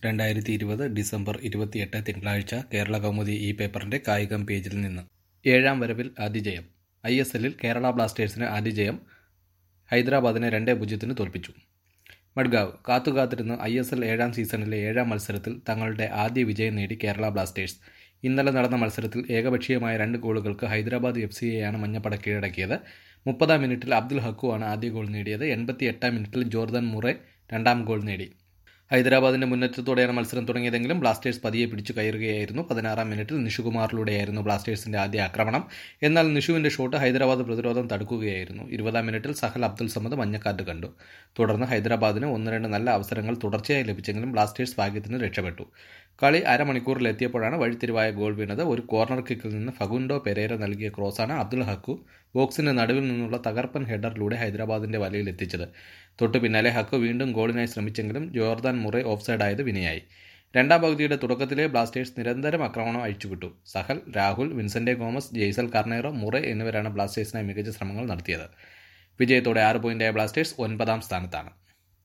2020 December 28 തിങ്കളാഴ്ച കേരള കൗമുദി ഈ പേപ്പറിന്റെ കായികം പേജിൽ നിന്ന്. 7-ാം വരവിൽ ആതിജയം. ISLൽ കേരള ബ്ലാസ്റ്റേഴ്സിന് ആതിജയം. ഹൈദരാബാദിനെ 2-0 തോൽപ്പിച്ചു. മഡ്ഗാവ്. കാത്തുകാത്തിരുന്ന് ISL 7-ാം സീസണിലെ 7-ാം മത്സരത്തിൽ തങ്ങളുടെ ആദ്യ വിജയം നേടി കേരള ബ്ലാസ്റ്റേഴ്സ്. ഇന്നലെ നടന്ന മത്സരത്തിൽ ഏകപക്ഷീയമായ 2 ഗോളുകൾക്ക് ഹൈദരാബാദ് FCയെയാണ് മഞ്ഞപ്പട കീഴടക്കിയത്. 30-ാം മിനിറ്റിൽ അബ്ദുൽ ഹക്കു ആണ് ആദ്യ ഗോൾ നേടിയത്. 88-ാം മിനിറ്റിൽ ജോർദാൻ മുറെ രണ്ടാം ഗോൾ നേടി. ഹൈദരാബാദിന്റെ മുന്നേറ്റത്തോടെയാണ് മത്സരം തുടങ്ങിയതെങ്കിലും ബ്ലാസ്റ്റേഴ്സ് പതിയെ പിടിച്ചു കയറുകയായിരുന്നു. 16-ാം മിനിറ്റിൽ നിഷുകുമാറിലൂടെയായിരുന്നു ബ്ലാസ്റ്റേഴ്സിന്റെ ആദ്യ ആക്രമണം. എന്നാൽ നിഷുവിന്റെ ഷോട്ട് ഹൈദരാബാദ് പ്രതിരോധം തടുക്കുകയായിരുന്നു. 20-ാം മിനിറ്റിൽ സഹൽ അബ്ദുൽ സമദ് മഞ്ഞക്കാർഡ് കണ്ടു. തുടർന്ന് ഹൈദരാബാദിന് 1-2 നല്ല അവസരങ്ങൾ തുടർച്ചയായി ലഭിച്ചെങ്കിലും ബ്ലാസ്റ്റേഴ്സ് ഭാഗ്യത്തിന് രക്ഷപ്പെട്ടു. കളി അരമണിക്കൂറിലെത്തിയപ്പോഴാണ് വഴിത്തിരിവായ ഗോൾ വീണത്. ഒരു കോർണർ കിക്കിൽ നിന്ന് ഫഗുണ്ടോ പെരേര നൽകിയ ക്രോസാണ് അബ്ദുൽ ഹക്കു ബോക്സിന്റെ നടുവിൽ നിന്നുള്ള തകർപ്പൻ ഹെഡറിലൂടെ ഹൈദരാബാദിന്റെ വലയിൽ എത്തിച്ചത്. തൊട്ടു പിന്നാലെ ഹക്കു വീണ്ടും ഗോളിനായി ശ്രമിച്ചെങ്കിലും ജോർദാൻ മുറെ ഓഫ്സൈഡായത് വിനയായി. രണ്ടാം പകുതിയുടെ തുടക്കത്തിലെ ബ്ലാസ്റ്റേഴ്സ് നിരന്തരം ആക്രമണം അഴിച്ചുവിട്ടു. സഹൽ, രാഹുൽ, വിൻസെന്റ് ഗോമസ്, ജെയ്സൽ കാർണേറോ, മുറെ എന്നിവരാണ് ബ്ലാസ്റ്റേഴ്സിനായി മികച്ച ശ്രമങ്ങൾ നടത്തിയത്. വിജയത്തോടെ 6 പോയിന്റായ ബ്ലാസ്റ്റേഴ്സ് 9-ാം സ്ഥാനത്താണ്.